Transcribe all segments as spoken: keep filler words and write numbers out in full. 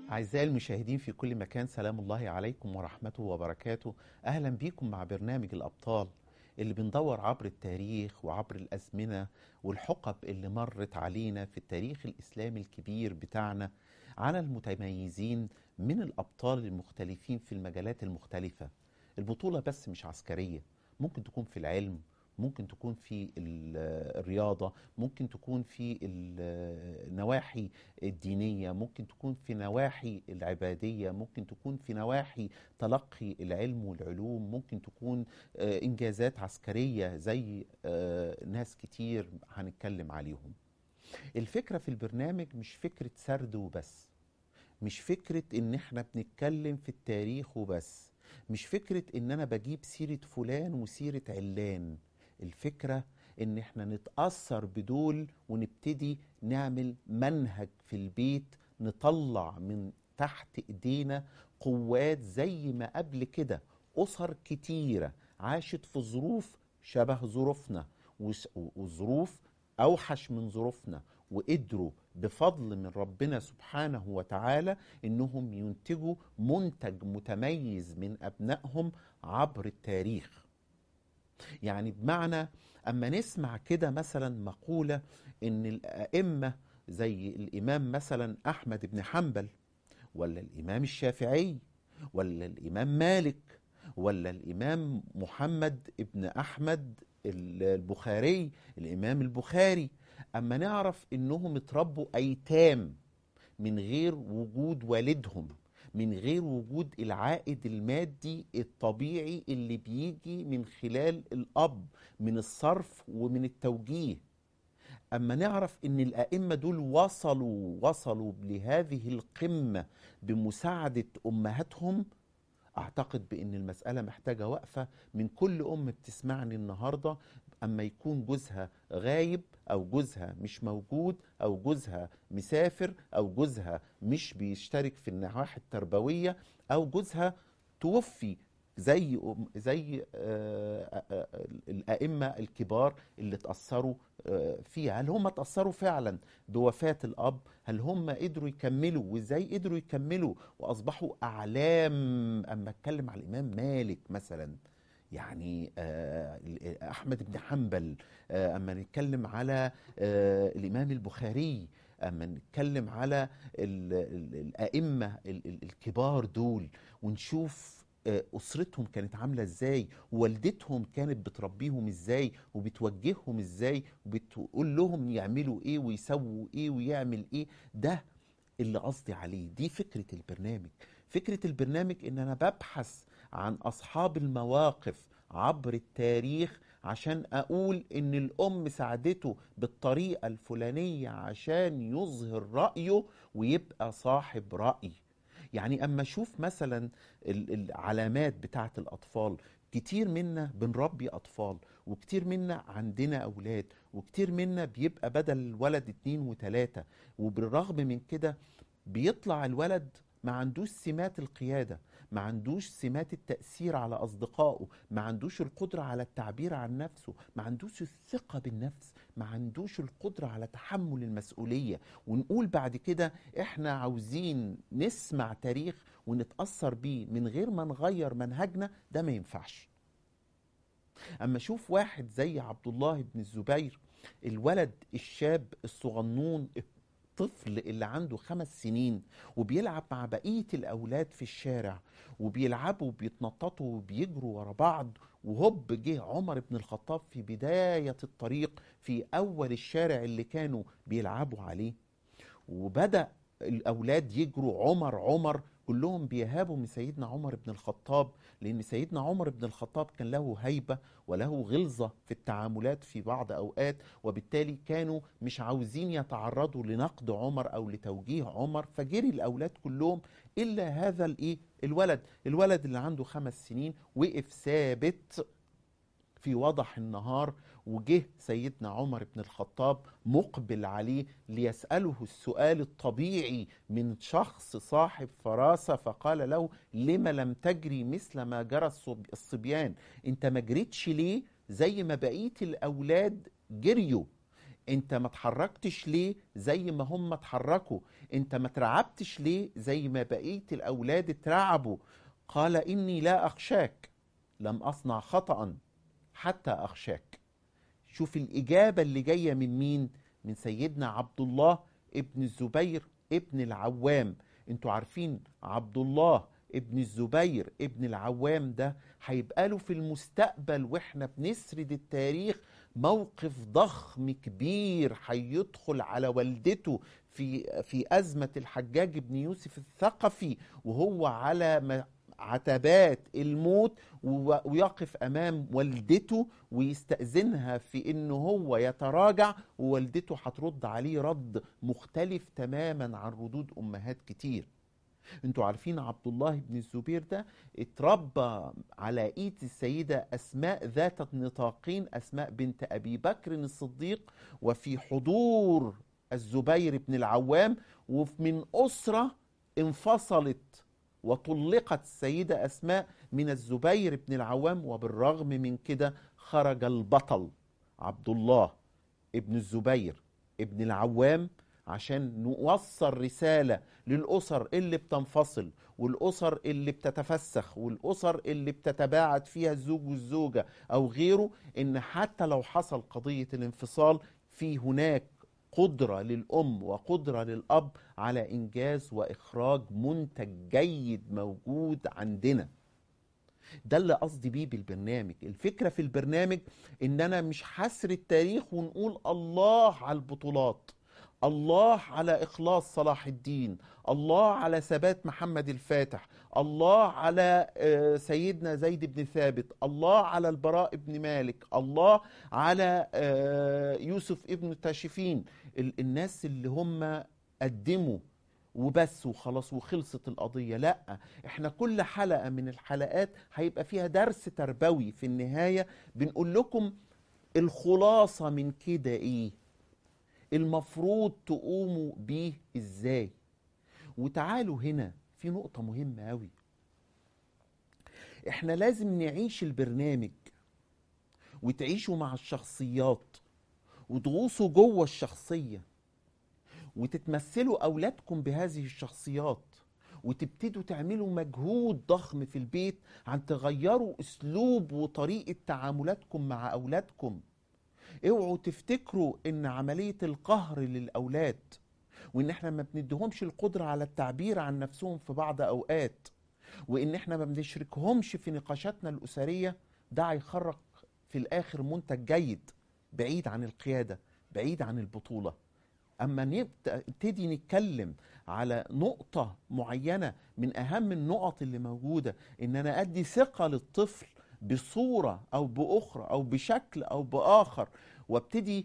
أعزائي المشاهدين في كل مكان، سلام الله عليكم ورحمته وبركاته. أهلا بيكم مع برنامج الأبطال اللي بندور عبر التاريخ وعبر الأزمنة والحقب اللي مرت علينا في التاريخ الإسلامي الكبير بتاعنا على المتميزين من الأبطال المختلفين في المجالات المختلفة. البطولة بس مش عسكرية، ممكن تكون في العلم، ممكن تكون في ال- الرياضة، ممكن تكون في النواحي الدينية، ممكن تكون في نواحي العبادية، ممكن تكون في نواحي تلقي العلم والعلوم، ممكن تكون آه، إنجازات عسكرية زي آه، ناس كتير هنتكلم عليهم. الفكرة في البرنامج مش فكرة سرد وبس، مش فكرة ان احنا بنتكلم في التاريخ وبس، مش فكرة ان انا بجيب سيرة فلان وسيرة علان. الفكرة ان احنا نتأثر بدول ونبتدي نعمل منهج في البيت، نطلع من تحت ايدينا قوات زي ما قبل كده اسر كتيرة عاشت في ظروف شبه ظروفنا وس- وظروف اوحش من ظروفنا، وقدروا بفضل من ربنا سبحانه وتعالى انهم ينتجوا منتج متميز من ابنائهم عبر التاريخ. يعني بمعنى اما نسمع كده مثلا مقولة ان الائمة زي الامام مثلا احمد بن حنبل، ولا الامام الشافعي، ولا الامام مالك، ولا الامام محمد ابن احمد البخاري، الامام البخاري، اما نعرف انهم اتربوا ايتام من غير وجود والدهم، من غير وجود العائد المادي الطبيعي اللي بيجي من خلال الاب، من الصرف ومن التوجيه. اما نعرف ان الائمه دول وصلوا وصلوا لهذه القمه بمساعده امهاتهم، اعتقد بان المساله محتاجه وقفه من كل ام بتسمعني النهارده. اما يكون جوزها غايب او جوزها مش موجود او جوزها مسافر او جوزها مش بيشترك في النواحي التربويه او جوزها توفي، زي أم- زي آه، آه، آه، الائمه الكبار اللي اتاثروا آه، فيها. هل هم اتاثروا فعلا بوفاه الاب؟ هل هم قدروا يكملوا؟ وازاي قدروا يكملوا واصبحوا اعلام؟ اما اتكلم على الامام مالك مثلا، يعني آه، احمد بن حنبل، آه، اما نتكلم على آه، الامام البخاري، اما نتكلم على ال- ال- الائمه ال- ال- الكبار دول، ونشوف آه، اسرتهم كانت عامله ازاي، والدتهم كانت بتربيهم ازاي وبتوجههم ازاي وبتقول لهم يعملوا ايه ويسووا ايه ويعمل ايه. ده اللي قصدي عليه، دي فكرة البرنامج. فكرة البرنامج ان انا ببحث عن اصحاب المواقف عبر التاريخ عشان اقول ان الام ساعدته بالطريقة الفلانية عشان يظهر رأيه ويبقى صاحب رأي. يعني اما اشوف مثلا ال- العلامات بتاعت الاطفال، كتير منا بنربي اطفال، وكتير منا عندنا اولاد، وكتير منا بيبقى بدل الولد اتنين وتلاتة، وبالرغم من كده بيطلع الولد ما عندوش سمات القيادة، ما عندوش سمات التأثير على أصدقائه، ما عندوش القدرة على التعبير عن نفسه، ما عندوش الثقة بالنفس، ما عندوش القدرة على تحمل المسؤولية. ونقول بعد كده إحنا عاوزين نسمع تاريخ ونتأثر بيه من غير ما نغير منهجنا، ده ما ينفعش. أما أشوف واحد زي عبد الله بن الزبير، الولد الشاب الصغنون، الطفل اللي عنده خمس سنين، وبيلعب مع بقية الأولاد في الشارع، وبيلعبوا وبيتنططوا وبيجروا ورا بعض، وهوب جه عمر بن الخطاب في بداية الطريق في أول الشارع اللي كانوا بيلعبوا عليه، وبدأ الأولاد يجروا عمر عمر، كلهم بيهابوا من سيدنا عمر بن الخطاب، لأن سيدنا عمر بن الخطاب كان له هيبة وله غلظة في التعاملات في بعض أوقات، وبالتالي كانوا مش عاوزين يتعرضوا لنقد عمر أو لتوجيه عمر، فجري الأولاد كلهم إلا هذا الإيه الولد الولد اللي عنده خمس سنين وقف ثابت في وضح النهار. وجه سيدنا عمر بن الخطاب مقبل عليه ليسأله السؤال الطبيعي من شخص صاحب فراسة، فقال له: لم لم تجري مثل ما جرى الصب- الصبيان؟ انت ما جريتش ليه زي ما بقية الأولاد جريوا؟ انت ما اتحركتش ليه زي ما هم اتحركوا؟ انت ما ترعبتش ليه زي ما بقية الاولاد اترعبوا؟ قال اني لا اخشاك، لم اصنع خطأ حتى اخشاك. شوف الاجابة اللي جاية من مين؟ من سيدنا عبد الله ابن الزبير ابن العوام. انتوا عارفين عبد الله ابن الزبير ابن العوام ده هيبقى له في المستقبل واحنا بنسرد التاريخ موقف ضخم كبير، هيدخل على والدته في في أزمة الحجاج بن يوسف الثقفي وهو على عتبات الموت، ويقف أمام والدته ويستأذنها في إنه هو يتراجع، ووالدته هترد عليه رد مختلف تماما عن ردود أمهات كتير. انتوا عارفين عبد الله بن الزبير ده اتربى على ايد السيدة اسماء ذات النطاقين، اسماء بنت ابي بكر الصديق، وفي حضور الزبير بن العوام، ومن اسرة انفصلت وطلقت السيدة اسماء من الزبير بن العوام. وبالرغم من كده خرج البطل عبد الله ابن الزبير ابن العوام عشان نوصل رسالة للأسر اللي بتنفصل، والأسر اللي بتتفسخ، والأسر اللي بتتباعد فيها الزوج والزوجة أو غيره، إن حتى لو حصل قضية الانفصال في هناك قدرة للأم وقدرة للأب على إنجاز وإخراج منتج جيد موجود عندنا. ده اللي قصدي بيه بالبرنامج. الفكرة في البرنامج إن أنا مش حسر التاريخ ونقول الله على البطولات، الله على إخلاص صلاح الدين، الله على ثبات محمد الفاتح، الله على سيدنا زيد بن ثابت، الله على البراء بن مالك، الله على يوسف ابن تاشفين، الناس اللي هم قدموا وبس وخلاص وخلصت القضية. لا، احنا كل حلقة من الحلقات هيبقى فيها درس تربوي في النهاية، بنقول لكم الخلاصة من كده ايه، المفروض تقوموا بيه ازاي. وتعالوا هنا في نقطة مهمة قوي، احنا لازم نعيش البرنامج وتعيشوا مع الشخصيات وتغوصوا جوه الشخصية وتتمثلوا أولادكم بهذه الشخصيات، وتبتدوا تعملوا مجهود ضخم في البيت عن تغيروا أسلوب وطريقة تعاملاتكم مع أولادكم. اوعوا تفتكروا ان عملية القهر للأولاد وان احنا ما بنديهمش القدرة على التعبير عن نفسهم في بعض أوقات وان احنا ما بنشركهمش في نقاشاتنا الأسرية ده هيخرج في الآخر منتج جيد بعيد عن القيادة، بعيد عن البطولة. أما نبتدي نتكلم على نقطة معينة من أهم النقط اللي موجودة، إن أنا أدي ثقة للطفل بصورة أو بأخرى أو بشكل أو بآخر، وابتدي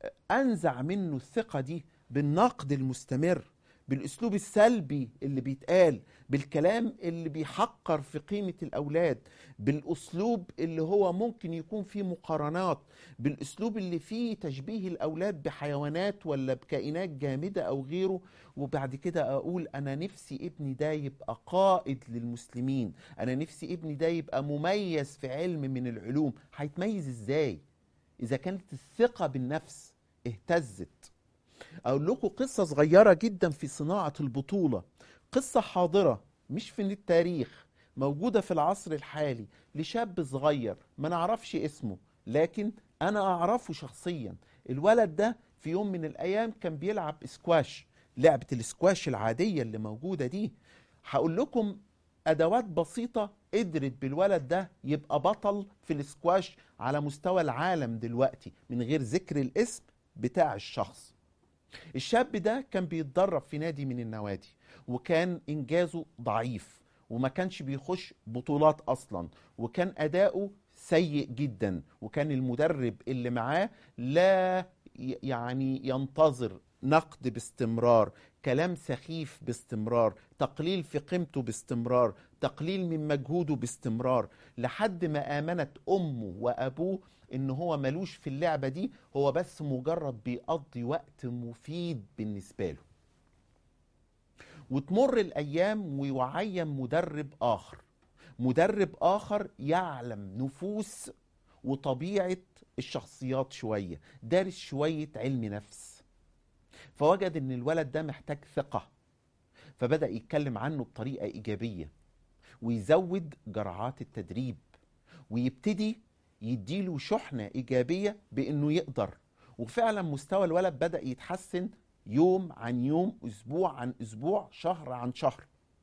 أنزع منه الثقة دي بالنقد المستمر، بالأسلوب السلبي اللي بيتقال، بالكلام اللي بيحقر في قيمة الأولاد، بالأسلوب اللي هو ممكن يكون فيه مقارنات، بالأسلوب اللي فيه تشبيه الأولاد بحيوانات ولا بكائنات جامدة أو غيره. وبعد كده أقول أنا نفسي ابني ده يبقى قائد للمسلمين، أنا نفسي ابني ده يبقى مميز في علم من العلوم. هيتميز إزاي إذا كانت الثقة بالنفس اهتزت؟ أقول لكم قصة صغيرة جدا في صناعة البطولة، قصة حاضرة مش في التاريخ، موجودة في العصر الحالي، لشاب صغير ما نعرفش اسمه لكن أنا أعرفه شخصيا. الولد ده في يوم من الأيام كان بيلعب اسكواش، لعبة الاسكواش العادية اللي موجودة دي. هقول لكم أدوات بسيطة قدرت بالولد ده يبقى بطل في الاسكواش على مستوى العالم دلوقتي من غير ذكر الاسم بتاع الشخص. الشاب ده كان بيتدرب في نادي من النوادي، وكان إنجازه ضعيف وما كانش بيخش بطولات أصلا، وكان أداؤه سيء جدا، وكان المدرب اللي معاه لا يعني ينتظر نقد باستمرار، كلام سخيف باستمرار، تقليل في قيمته باستمرار، تقليل من مجهوده باستمرار، لحد ما آمنت أمه وأبوه إن هو ملوش في اللعبة دي، هو بس مجرد بيقضي وقت مفيد بالنسبة له. وتمر الأيام ويعين مدرب آخر، مدرب آخر يعلم نفوس وطبيعة الشخصيات شوية، دارس شوية علم نفس، فوجد ان الولد ده محتاج ثقة، فبدأ يتكلم عنه بطريقة إيجابية، ويزود جرعات التدريب، ويبتدي يديله شحنة إيجابية بأنه يقدر. وفعلا مستوى الولد بدأ يتحسن يوم عن يوم، أسبوع عن أسبوع، شهر عن شهر.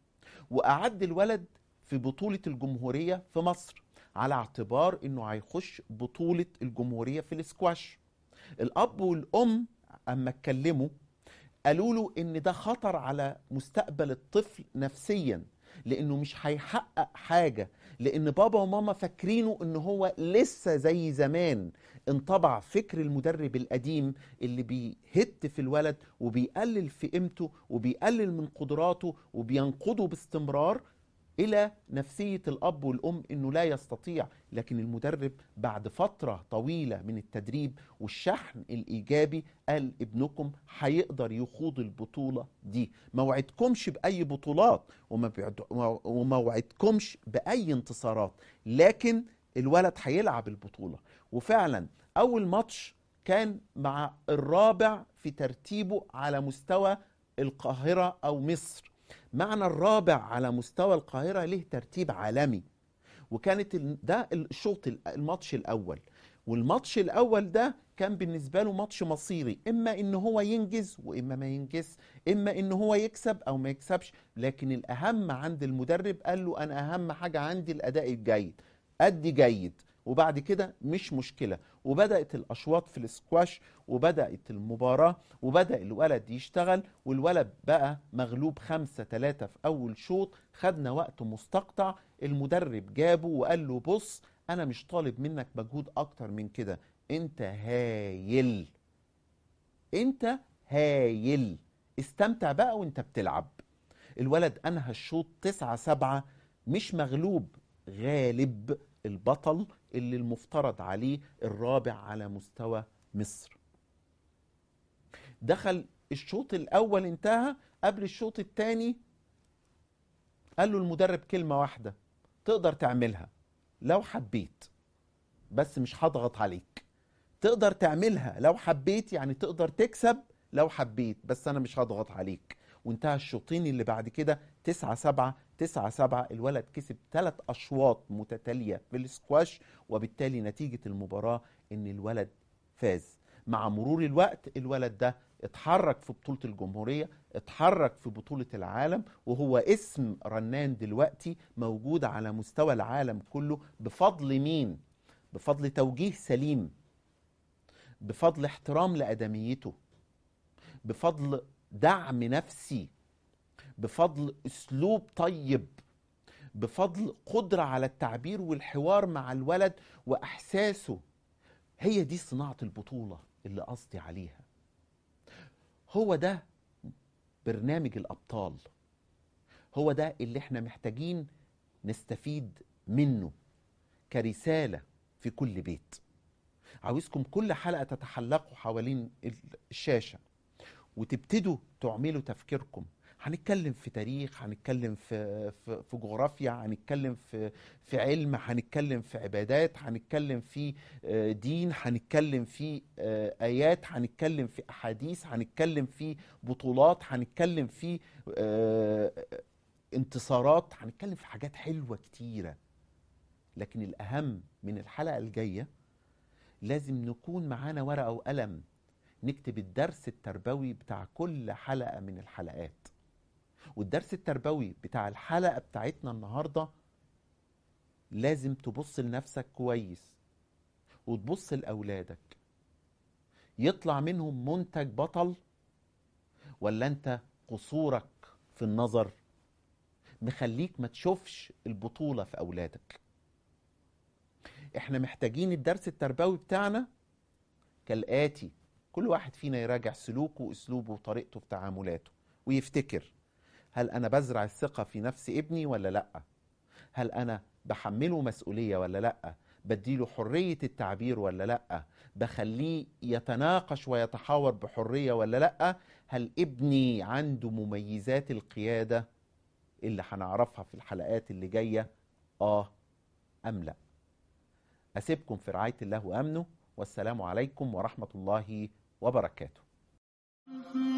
وأعد الولد في بطولة الجمهورية في مصر على اعتبار أنه هيخش بطولة الجمهورية في الاسكواش. الأب والأم أما اتكلموا قالوا له ان ده خطر على مستقبل الطفل نفسيا، لانه مش هيحقق حاجة، لان بابا وماما فاكرينه ان هو لسه زي زمان. انطبع فكر المدرب القديم اللي بيهت في الولد وبيقلل في قيمته وبيقلل من قدراته وبينقضه باستمرار إلى نفسية الأب والأم إنه لا يستطيع. لكن المدرب بعد فترة طويلة من التدريب والشحن الإيجابي قال ابنكم هيقدر يخوض البطولة دي، ما وعدكمش بأي بطولات وما, وما وعدكمش بأي انتصارات، لكن الولد هيلعب البطولة. وفعلا أول ماتش كان مع الرابع في ترتيبه على مستوى القاهرة أو مصر. معنى الرابع على مستوى القاهرة له ترتيب عالمي. وكانت ده الشوط الماتش الأول، والماتش الأول ده كان بالنسبة له ماتش مصيري، إما إن هو ينجز وإما ما ينجز، إما إن هو يكسب أو ما يكسبش. لكن الأهم عند المدرب قال له أنا أهم حاجة عندي الأداء الجيد، أدي جيد وبعد كده مش مشكلة. وبدأت الأشواط في الاسكواش وبدأت المباراة وبدأ الولد يشتغل، والولد بقى مغلوب خمسة تلاتة في أول شوط. خدنا وقت مستقطع، المدرب جابه وقال له بص أنا مش طالب منك مجهود أكتر من كده، أنت هايل، أنت هايل، استمتع بقى وأنت بتلعب. الولد أنهى الشوط تسعة سبعة، مش مغلوب، غالب، البطل اللي المفترض عليه الرابع على مستوى مصر. دخل الشوط الأول انتهى، قبل الشوط الثاني قال له المدرب كلمة واحدة تقدر تعملها لو حبيت، بس مش هضغط عليك، تقدر تعملها لو حبيت، يعني تقدر تكسب لو حبيت، بس أنا مش هضغط عليك. وانتهى الشوطين اللي بعد كده تسعة سبعة تسعة سبعة. الولد كسب ثلاث أشواط متتالية في الاسكواش، وبالتالي نتيجة المباراة ان الولد فاز. مع مرور الوقت الولد ده اتحرك في بطولة الجمهورية، اتحرك في بطولة العالم، وهو اسم رنان دلوقتي موجود على مستوى العالم كله. بفضل مين؟ بفضل توجيه سليم، بفضل احترام لأدميته، بفضل دعم نفسي، بفضل أسلوب طيب، بفضل قدرة على التعبير والحوار مع الولد وأحساسه. هي دي صناعة البطولة اللي قصدي عليها. هو ده برنامج الأبطال، هو ده اللي احنا محتاجين نستفيد منه كرسالة في كل بيت. عاوزكم كل حلقة تتحلقوا حوالين الشاشة وتبتدوا تعملوا تفكيركم. هنتكلم في تاريخ، هنتكلم في في, في جغرافيا، هنتكلم في في علم، هنتكلم في عبادات، هنتكلم في دين، هنتكلم في آيات، هنتكلم في أحاديث، هنتكلم في بطولات، هنتكلم في انتصارات، هنتكلم في حاجات حلوة كتيرة. لكن الأهم من الحلقة الجاية لازم نكون معانا ورقة وقلم نكتب الدرس التربوي بتاع كل حلقة من الحلقات. والدرس التربوي بتاع الحلقة بتاعتنا النهاردة لازم تبص لنفسك كويس وتبص لأولادك، يطلع منهم منتج بطل ولا انت قصورك في النظر مخليك ما تشوفش البطولة في أولادك. احنا محتاجين الدرس التربوي بتاعنا كالآتي: كل واحد فينا يراجع سلوكه وأسلوبه وطريقته في تعاملاته ويفتكر، هل أنا بزرع الثقة في نفس ابني ولا لأ؟ هل أنا بحمله مسؤولية ولا لأ؟ بديله حرية التعبير ولا لأ؟ بخليه يتناقش ويتحاور بحرية ولا لأ؟ هل ابني عنده مميزات القيادة اللي هنعرفها في الحلقات اللي جاية آه أم لأ؟ أسيبكم في رعاية الله وأمنه، والسلام عليكم ورحمة الله وبركاته.